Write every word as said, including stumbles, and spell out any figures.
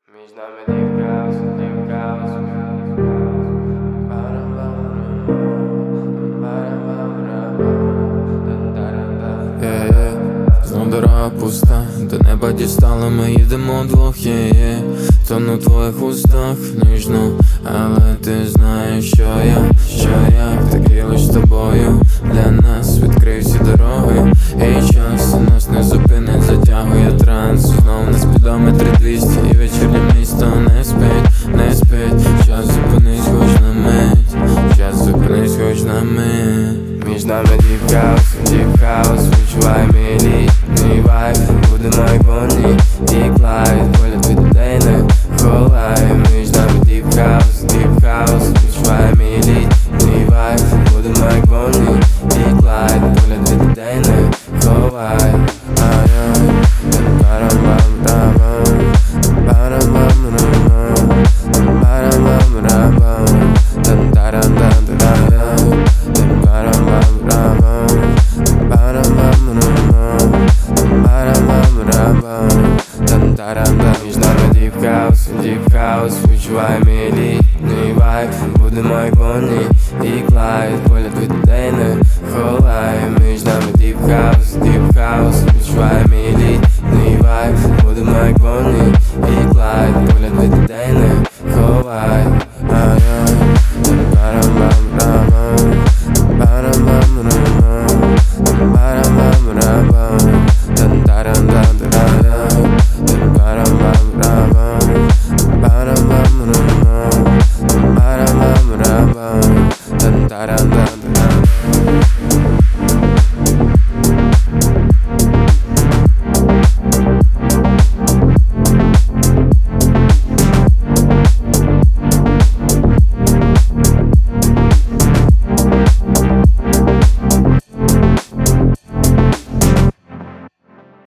Між нами deep house, deep house. Yeah, yeah. Знов дорога пуста, до неба дістала, ми їдемо вдвох, yeah, yeah. Тону в твоїх устах ніжно, але ти знаєш, що я, що я такий лиш з тобою. Для нас відкрив всі дороги, і час нас не зупинить, затягує транс. Знов на спідометрі двісті, і вечірнє місто не спить, не спить. Час зупинись хоч на мить, час зупинись хоч на мить. Між нами deep house, deep house. Відчувай мій літній вайб. Будемо як Бонні і Клайд. Погляд від людей не ховай. Між нами deep house, deep house. Відчувай мій літній вайб. Будемо як Бонні і Клайд. Погляд від людей не ховай. Між нами deep house, deep house. Відчувай мій літній вайб. Будемо як Бонні і Клайд. Погляд від людей не ховай. Між нами deep house, deep house. Відчувай мій літній вайб. Будемо як Бонні